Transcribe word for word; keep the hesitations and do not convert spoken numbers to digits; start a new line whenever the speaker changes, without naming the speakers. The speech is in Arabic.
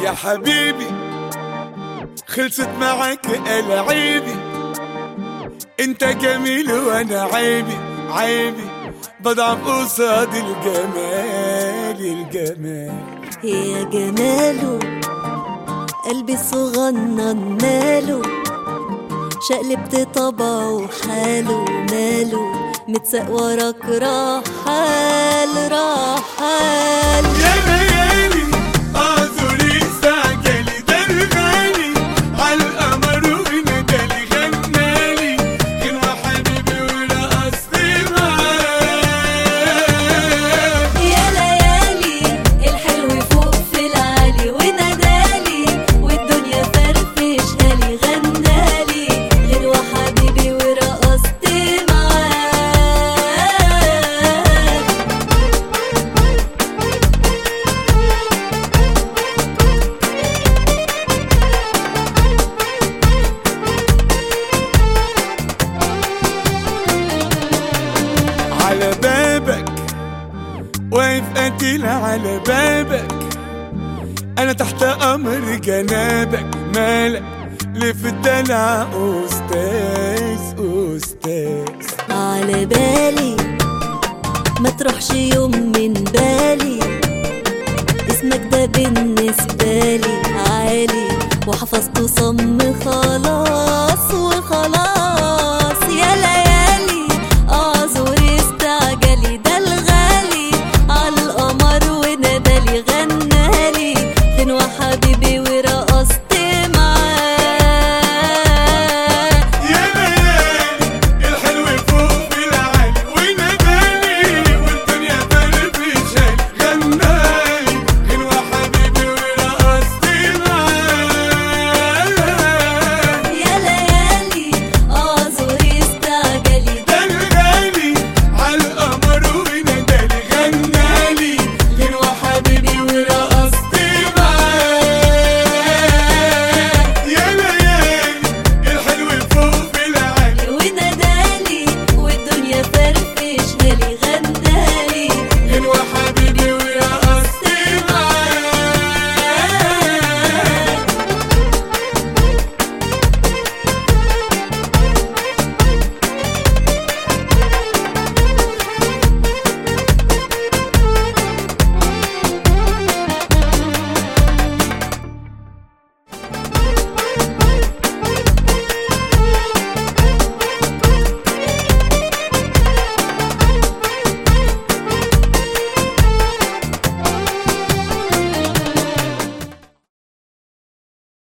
يا حبيبي خلصت معاك العيبي، انت جميل وانا عيبي عيبي، بضعف قصاد الجمال الجمال.
يا جماله قلبي الصغنن ماله، شقلبت طبعه وحاله ماله، متساق وراك رحال رحال.
يا ليالي اعذري استعجلي، ده الغالي عالقمر وندالي غنالي، غنوة حبيبي ورقصت معاه.
يا ليالي الحلو فوق في العالي ونادالي، والدنيا فرفشهالي غنالي، غنوة حبيبي ورقصت
على بابك واقف قتيل على بابك، انا تحت امر جنابك، مالك ليه في الدلع استاذ استاذ.
على بالي ما تروحش يوم من بالي، اسمك ده بالنسبة لي عالي وحفظته صم